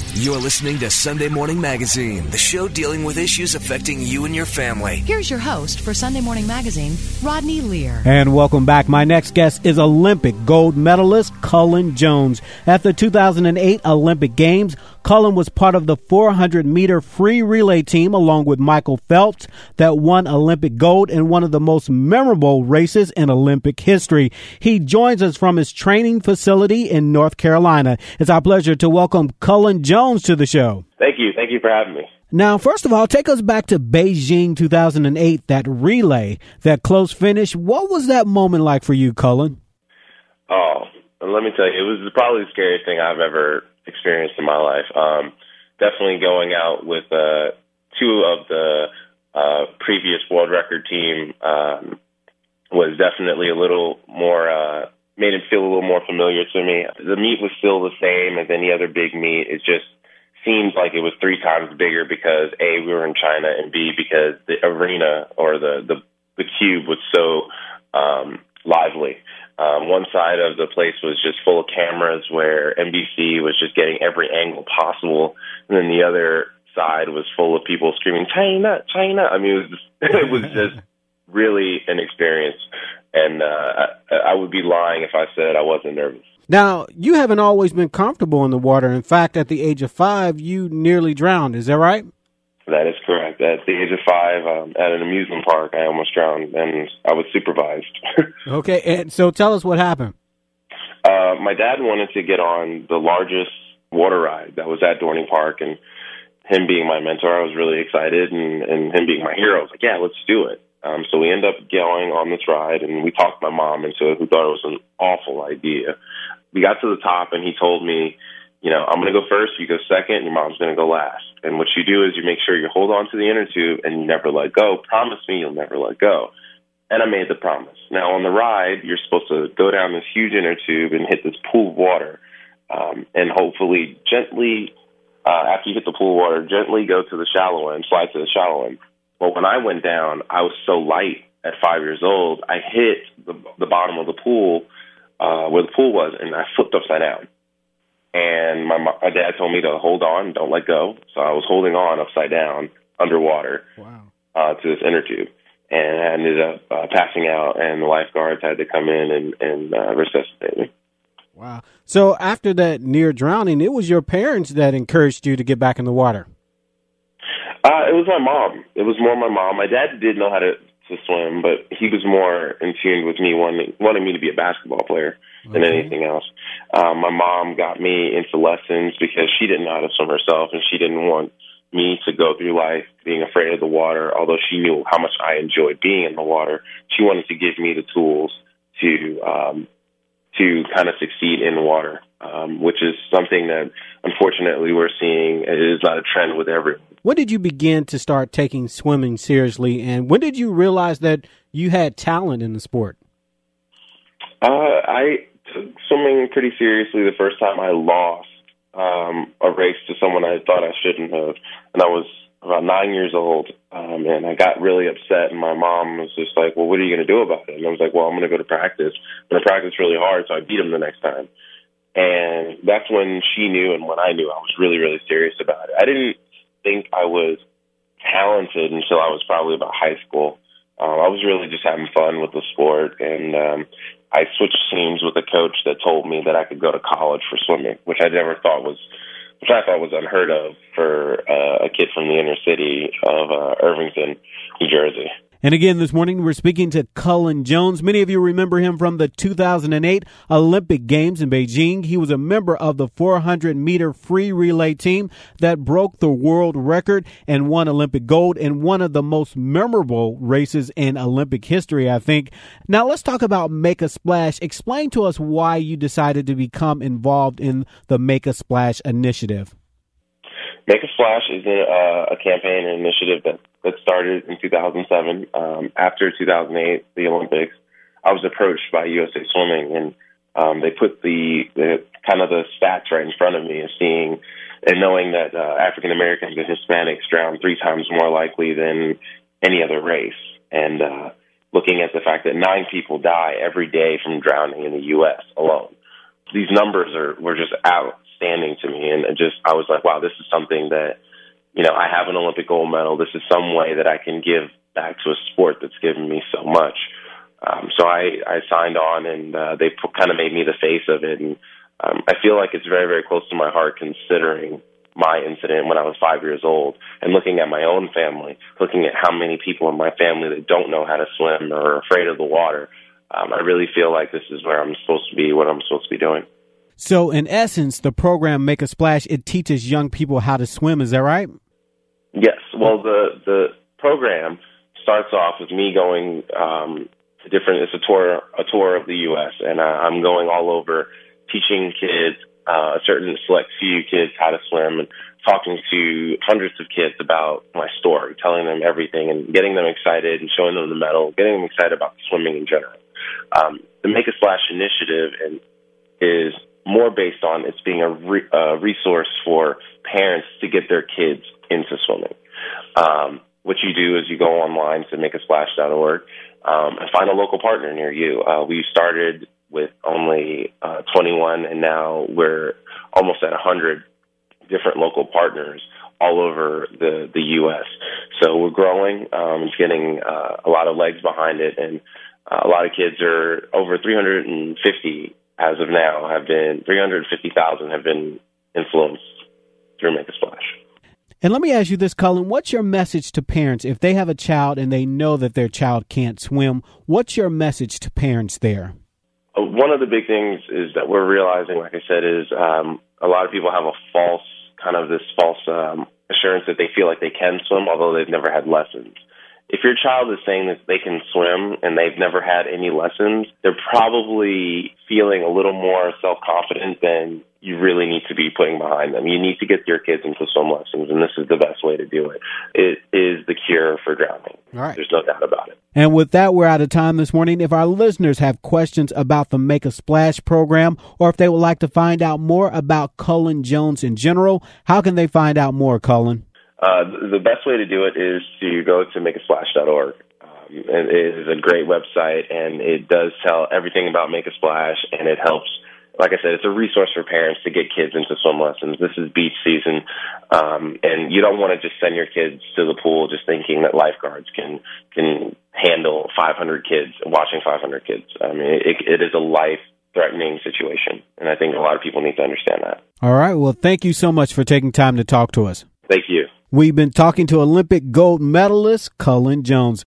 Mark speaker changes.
Speaker 1: You're listening to Sunday Morning Magazine, the show dealing with issues affecting you and your family.
Speaker 2: Here's your host for Sunday Morning Magazine, Rodney Lear.
Speaker 3: And welcome back. My next guest is Olympic gold medalist Cullen Jones. At the 2008 Olympic Games, Cullen was part of the 400-meter free relay team along with Michael Phelps that won Olympic gold in one of the most memorable races in Olympic history. He joins us from his training facility in North Carolina. It's our pleasure to welcome Cullen Jones to the show.
Speaker 4: Thank you. Thank you for having me.
Speaker 3: Now, first of all, take us back to Beijing 2008, that relay, that close finish. What was that moment like for you, Cullen?
Speaker 4: Oh, let me tell you, it was probably the scariest thing I've ever experienced in my life. Definitely going out with two of the previous world record team was definitely a little more, made it feel a little more familiar to me. The meet was still the same as any other big meet. It just seemed like it was 3 times bigger because A, we were in China, and B, because the arena or the cube was so lively. One side of the place was just full of cameras where NBC was just getting every angle possible, and then the other side was full of people screaming, China, China. I mean, it was just really an experience, and I would be lying if I said I wasn't nervous.
Speaker 3: Now, you haven't always been comfortable in the water. In fact, at the age of 5, you nearly drowned. Is that right?
Speaker 4: That is correct. At the age of 5, at an amusement park, I almost drowned, and I was supervised.
Speaker 3: Okay, and so tell us what happened.
Speaker 4: My dad wanted to get on the largest water ride that was at Dorney Park, and him being my mentor, I was really excited, and him being my hero, I was like, yeah, let's do it. So we ended up going on this ride, and we talked my mom into it, who thought it was an awful idea. We got to the top, and he told me, you know, I'm going to go first, you go second, and your mom's going to go last. And what you do is you make sure you hold on to the inner tube and you never let go. Promise me you'll never let go. And I made the promise. Now, on the ride, you're supposed to go down this huge inner tube and hit this pool of water, and hopefully gently, after you hit the pool of water, gently go to the shallow end, slide to the shallow end. Well, when I went down, I was so light at 5 years old, I hit the bottom of the pool, where the pool was, and I flipped upside down. And my dad told me to hold on, don't let go. So I was holding on upside down underwater.
Speaker 3: Wow.
Speaker 4: To this inner tube, and I ended up passing out, and the lifeguards had to come in and resuscitate me.
Speaker 3: Wow. So after that near drowning, it was your parents that encouraged you to get back in the water.
Speaker 4: It was my mom. It was more my mom. My dad did know how to swim, but he was more in tune with me, wanting me to be a basketball player than anything else. My mom got me into lessons because she didn't know how to swim herself, and she didn't want me to go through life being afraid of the water. Although she knew how much I enjoyed being in the water, she wanted to give me the tools to kind of succeed in the water, which is something that unfortunately we're seeing is not a trend with everyone.
Speaker 3: When did you begin to start taking swimming seriously, and when did you realize that you had talent in the sport?
Speaker 4: I took swimming pretty seriously the first time I lost a race to someone I thought I shouldn't have, and I was about 9 years old, and I got really upset, and my mom was just like, well, what are you going to do about it? And I was like, well, I'm going to go to practice. I'm going to practice really hard, so I beat him the next time. And that's when she knew, and when I knew, I was really, really serious about it. I didn't think I was talented until I was probably about high school. I was really just having fun with the sport, and I switched teams with a coach that told me that I could go to college for swimming, which I thought was unheard of for a kid from the inner city of Irvington, New Jersey.
Speaker 3: And again, this morning, we're speaking to Cullen Jones. Many of you remember him from the 2008 Olympic Games in Beijing. He was a member of the 400-meter free relay team that broke the world record and won Olympic gold in one of the most memorable races in Olympic history, I think. Now, let's talk about Make a Splash. Explain to us why you decided to become involved in the Make a Splash initiative.
Speaker 4: Make a Splash is a campaign and initiative that started in 2007. After 2008, the Olympics, I was approached by USA Swimming, and they put the kind of the stats right in front of me, and knowing that African Americans and Hispanics drown 3 times more likely than any other race, and looking at the fact that 9 people die every day from drowning in the U.S. alone. These numbers were just outstanding to me. And I was like, wow, this is something that, I have an Olympic gold medal. This is some way that I can give back to a sport that's given me so much. So I signed on, and they kind of made me the face of it. And I feel like it's very, very close to my heart, considering my incident when I was 5 years old, and looking at my own family, looking at how many people in my family that don't know how to swim or are afraid of the water. I really feel like this is where I'm supposed to be, what I'm supposed to be doing.
Speaker 3: So in essence, the program Make a Splash, it teaches young people how to swim. Is that right?
Speaker 4: Yes. Well, the program starts off with me going to different. It's a tour of the U.S., and I'm going all over, teaching kids, a certain select few kids, how to swim, and talking to hundreds of kids about my story, telling them everything, and getting them excited, and showing them the medal, getting them excited about swimming in general. The Make a Splash initiative is more based on it's being a resource for parents to get their kids into swimming. What you do is you go online to makeasplash.org and find a local partner near you. We started with only 21, and now we're almost at 100 different local partners all over the U.S. So we're growing. It's getting a lot of legs behind it, and a lot of kids are over 350 as of now 350,000 have been influenced through Make a Splash.
Speaker 3: And let me ask you this, Cullen. What's your message to parents if they have a child and they know that their child can't swim? What's your message to parents there?
Speaker 4: One of the big things is that we're realizing, like I said, is a lot of people have a false assurance that they feel like they can swim, although they've never had lessons. If your child is saying that they can swim and they've never had any lessons, they're probably feeling a little more self-confident than you really need to be putting behind them. You need to get your kids into swim lessons, and this is the best way to do it. It is the cure for drowning.
Speaker 3: All right.
Speaker 4: There's no doubt about it.
Speaker 3: And with that, we're out of time this morning. If our listeners have questions about the Make a Splash program, or if they would like to find out more about Cullen Jones in general, how can they find out more, Cullen?
Speaker 4: The best way to do it is to go to makeasplash.org. And it is a great website, and it does tell everything about Make a Splash, and it helps. Like I said, it's a resource for parents to get kids into swim lessons. This is beach season, and you don't want to just send your kids to the pool just thinking that lifeguards can handle 500 kids, watching 500 kids. I mean, it is a life-threatening situation, and I think a lot of people need to understand that.
Speaker 3: All right. Well, thank you so much for taking time to talk to us.
Speaker 4: Thank you.
Speaker 3: We've been talking to Olympic gold medalist Cullen Jones.